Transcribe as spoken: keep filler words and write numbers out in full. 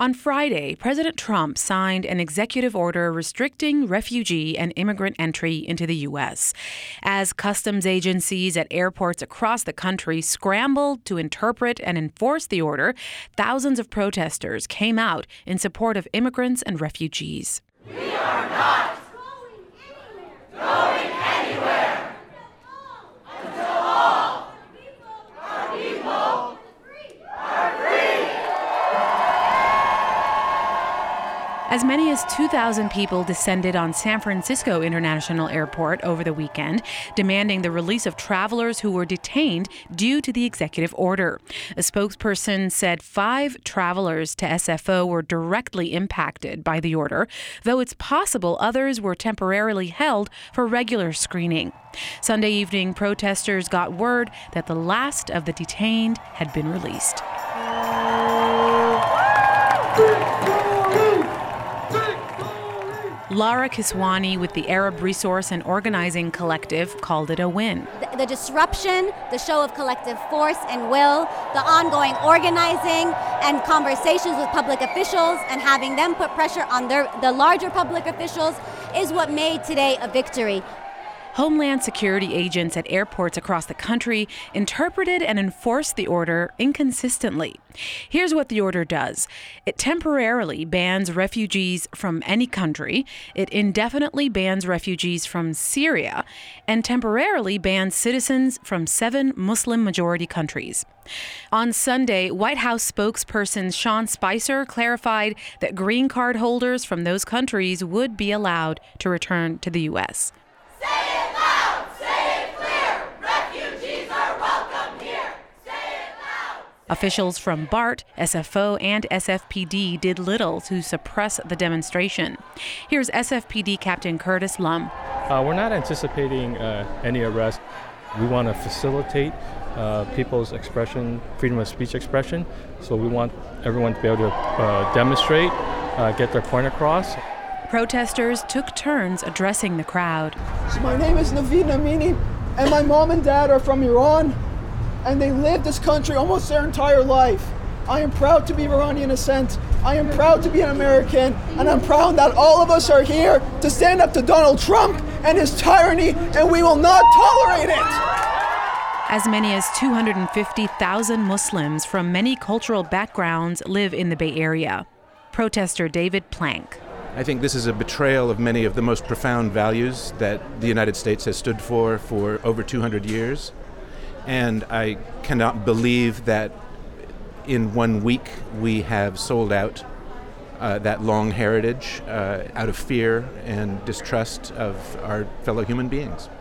On Friday, President Trump signed an executive order restricting refugee and immigrant entry into the U S. As customs agencies at airports across the country scrambled to interpret and enforce the order, thousands of protesters came out in support of immigrants and refugees. We are not going anywhere until all our people are free. As many as two thousand people descended on San Francisco International Airport over the weekend, demanding the release of travelers who were detained due to the executive order. A spokesperson said five travelers to S F O were directly impacted by the order, though it's possible others were temporarily held for regular screening. Sunday evening, protesters got word that the last of the detained had been released. Lara Kiswani with the Arab Resource and Organizing Collective called it a win. The, the disruption, the show of collective force and will, the ongoing organizing and conversations with public officials and having them put pressure on their, the larger public officials is what made today a victory. Homeland Security agents at airports across the country interpreted and enforced the order inconsistently. Here's what the order does. It temporarily bans refugees from any country, it indefinitely bans refugees from Syria, and temporarily bans citizens from seven Muslim-majority countries. On Sunday, White House spokesperson Sean Spicer clarified that green card holders from those countries would be allowed to return to the U S. Say it loud, say it clear, refugees are welcome here. Say it loud. Officials from BART, S F O, and S F P D did little to suppress the demonstration. Here's S F P D Captain Curtis Lum. Uh, we're not anticipating uh, any arrest. We want to facilitate uh, people's expression, freedom of speech expression, so we want everyone to be able to uh, demonstrate, uh, get their point across. Protesters took turns addressing the crowd. So my name is Naveed Amini, and my mom and dad are from Iran, and they lived this country almost their entire life. I am proud to be Iranian descent. I am proud to be an American, and I'm proud that all of us are here to stand up to Donald Trump and his tyranny, and we will not tolerate it. As many as two hundred fifty thousand Muslims from many cultural backgrounds live in the Bay Area. Protester David Plank. I think this is a betrayal of many of the most profound values that the United States has stood for for over two hundred years. And I cannot believe that in one week we have sold out uh, that long heritage uh, out of fear and distrust of our fellow human beings.